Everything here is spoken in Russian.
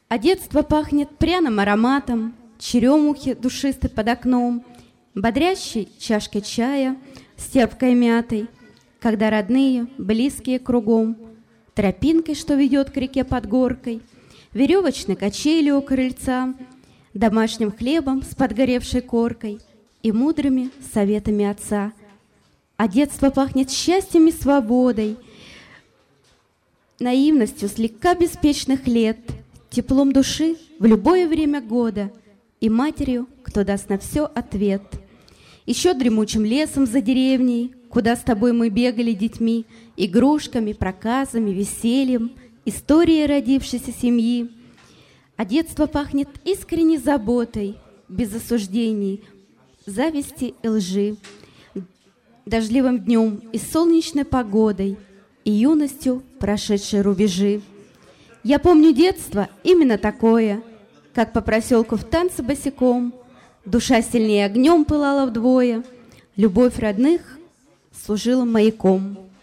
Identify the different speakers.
Speaker 1: А детство пахнет пряным ароматом, черемухи душистой под окном, бодрящей чашкой чая с терпкой мятой, когда родные, близкие кругом, тропинкой, что ведет к реке под горкой, веревочной качелью у крыльца, домашним хлебом с подгоревшей коркой и мудрыми советами отца. А детство пахнет счастьем и свободой, наивностью слегка беспечных лет, теплом души в любое время года и матерью, кто даст на все ответ. Еще дремучим лесом за деревней, куда с тобой мы бегали детьми, игрушками, проказами, весельем, историей родившейся семьи. А детство пахнет искренней заботой, без осуждений, зависти и лжи, дождливым днем и солнечной погодой, и юностью прошедшей рубежи. Я помню детство именно такое, как по проселку в танце босиком, душа сильнее огнем пылала вдвое, любовь родных служила маяком.